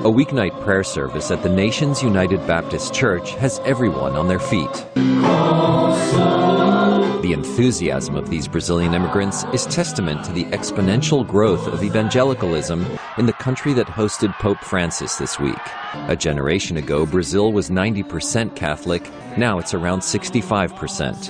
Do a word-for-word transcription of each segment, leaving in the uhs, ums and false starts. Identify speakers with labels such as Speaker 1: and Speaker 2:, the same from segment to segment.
Speaker 1: A weeknight prayer service at the Nations United Baptist Church has everyone on their feet. The enthusiasm of these Brazilian immigrants is testament to the exponential growth of evangelicalism in the country that hosted Pope Francis this week. A generation ago, Brazil was ninety percent Catholic. Now it's around sixty-five percent.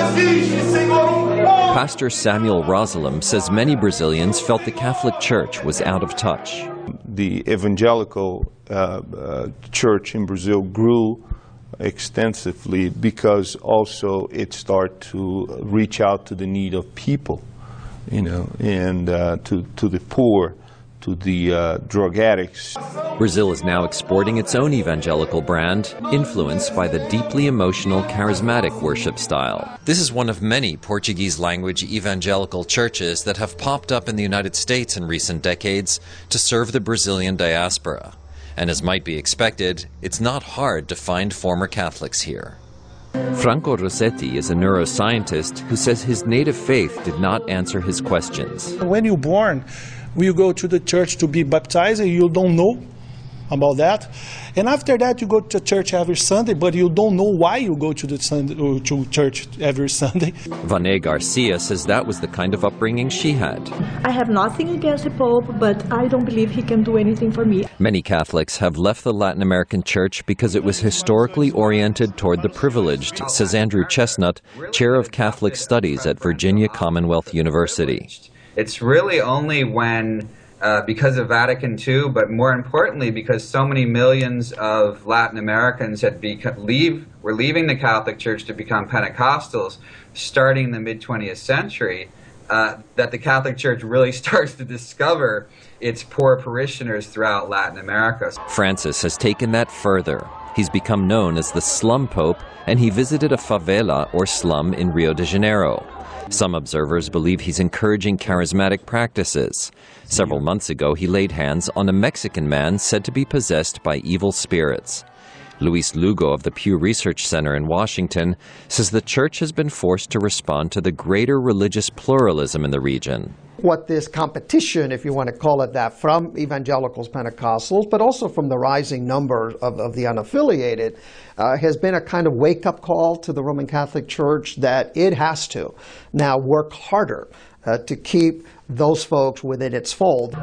Speaker 1: Pastor Samuel Rosalem says many Brazilians felt the Catholic Church was out of touch.
Speaker 2: The evangelical uh, uh, church in Brazil grew extensively because also it started to reach out to the need of people, you know, and uh, to, to the poor, to the uh, drug addicts.
Speaker 1: Brazil is now exporting its own evangelical brand, influenced by the deeply emotional, charismatic worship style. This is one of many Portuguese-language evangelical churches that have popped up in the United States in recent decades to serve the Brazilian diaspora. And as might be expected, it's not hard to find former Catholics here. Franco Rossetti is a neuroscientist who says his native faith did not answer his questions.
Speaker 3: When you're born, you go to the church to be baptized, and you don't know about that. And after that, you go to church every Sunday, but you don't know why you go to the Sunday, to church every Sunday.
Speaker 1: Vane Garcia says that was the kind of upbringing she had.
Speaker 4: I have nothing against the Pope, but I don't believe he can do anything for me.
Speaker 1: Many Catholics have left the Latin American church because it was historically oriented toward the privileged, says Andrew Chestnut, chair of Catholic Studies at Virginia Commonwealth University.
Speaker 5: It's really only when, uh, because of Vatican Two, but more importantly because so many millions of Latin Americans had become, leave, were leaving the Catholic Church to become Pentecostals starting in the mid twentieth century, uh, that the Catholic Church really starts to discover its poor parishioners throughout Latin America.
Speaker 1: Francis has taken that further. He's become known as the Slum Pope, and he visited a favela or slum in Rio de Janeiro. Some observers believe he's encouraging charismatic practices. Several months ago, he laid hands on a Mexican man said to be possessed by evil spirits. Luis Lugo of the Pew Research Center in Washington says the church has been forced to respond to the greater religious pluralism in the region.
Speaker 6: What this competition, if you want to call it that, from evangelicals, Pentecostals, but also from the rising number of, of the unaffiliated, uh, has been a kind of wake-up call to the Roman Catholic Church that it has to now work harder uh, to keep those folks within its fold.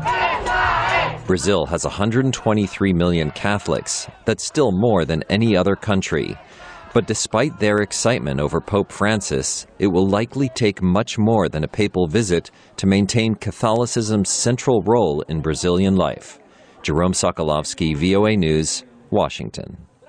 Speaker 1: Brazil has one hundred twenty-three million Catholics. That's still more than any other country. But despite their excitement over Pope Francis, it will likely take much more than a papal visit to maintain Catholicism's central role in Brazilian life. Jerome Sokolovsky, V O A News, Washington.